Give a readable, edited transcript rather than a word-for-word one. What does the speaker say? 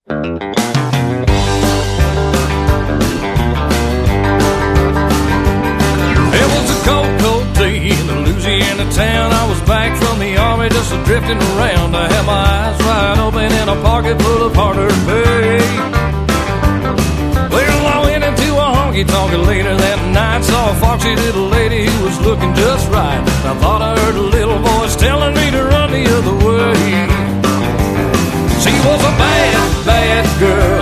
It was a cold, cold day in a Louisiana town. I was back from the army, just drifting around. I had my eyes wide open in a pocket full of hard-earned pay. Well, I went into a honky-tonk later that night. Saw a foxy little lady who was looking just right. I thought I heard a little voice telling me to run the other way. She was a bad, bad girl,